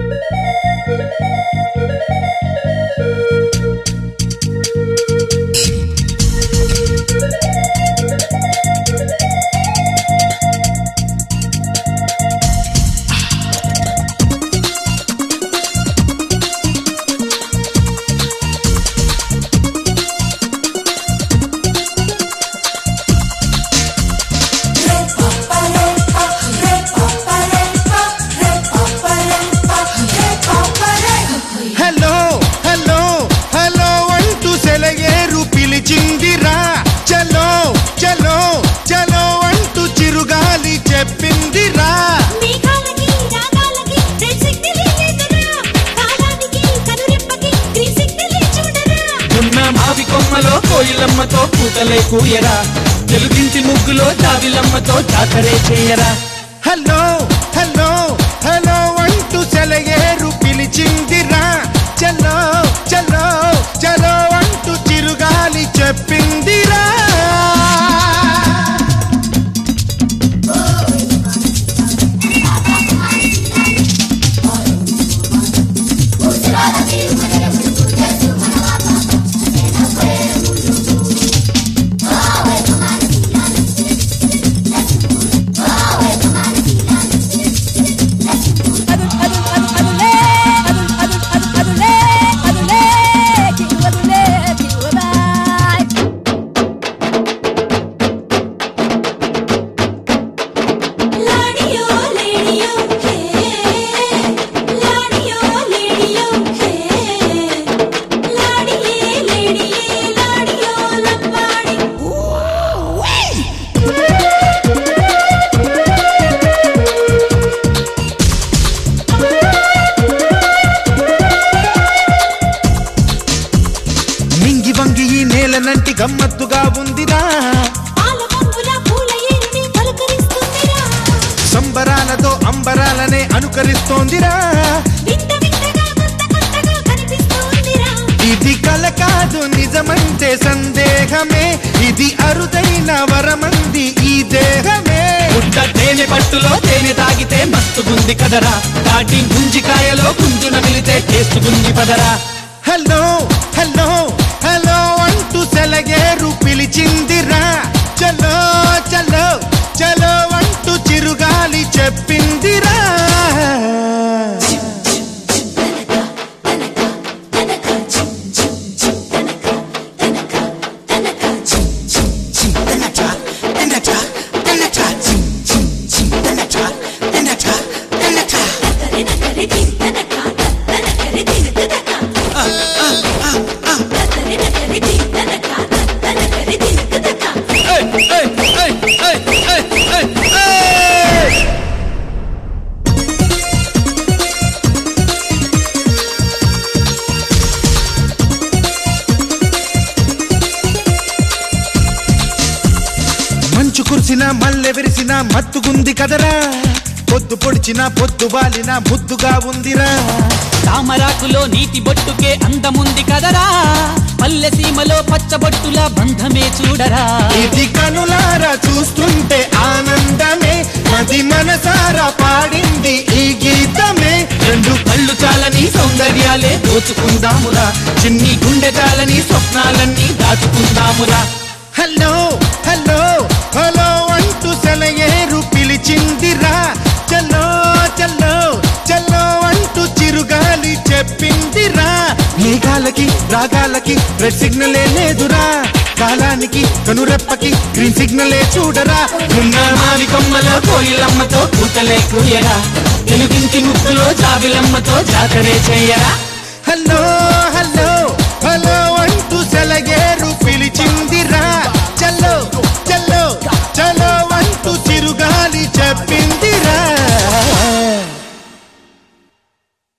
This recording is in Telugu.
కోయిలమ్మతో పూతలే కూయరా తెలుగింటి ముగ్గులో జాబిలమ్మతో జాతరే చేయరా హలో హలో హలో అంటూ సెలయేరు పిలిచిందిరా చలో చలో చలో అంటూ చిరుగాలి చెప్పిందిరా నంటి గమ్మత్తుగా ఉందిరా సంబరాలతో అంబరాలనే అనుకరిస్తోందిరా ఇది కల కాదు నిజమంటే సందేహమే ఇది అరుదైన వరమంది ఈ దేహమే పుట్ట తేనె పట్టులో తేనె తాగితే మస్తుగుంది కదరా తాటి ముంజికాయలో కుంజున మిలితే టేస్టుగుంది పదరా హలో హలో హలో అంటూ సెలయేరు పిలిచిందిరా చలో చలో చలో అంటూ చిరుగాలి చెప్పిందిరా మంచు కుర్సిన మల్లె విరిసిన మత్తుగుంది కదరా పొద్దు పొడిచిన పొద్దు బాలిన ముద్దుగా ఉందిరా తామరాకులో నీటి బొట్టుకే అందముంది కదరా పల్లె సీమలో పచ్చబొట్టుల బంధమే చూడరా ఇది కనులారా చూస్తుంటే ఆనందమే అది మనసారా పాడింది ఈ గీతమే రెండు కళ్ళు చాలని సౌందర్యాలే దోచుకుందామురా చిన్ని గుండె చాలని స్వప్నాలన్నీ దాచుకుందామురా హలో హలో హలో అంటూ సెలయేరు పిలిచిందిరా చలో చలో చలో అంటూ చిరుగాలి చెప్పిందిరా మేఘాలకి రాగాలకి రెడ్ సిగ్నలే లేదురా కాలానికి కనురెప్పకి గ్రీన్ సిగ్నలే చూడరా ఉన్న మావి కొమ్మలో కోయిలమ్మతో పూతలే కూయరా తెలుగింటి ముక్కులో జాబిలమ్మతో జాతరే చేయరా హలో హలో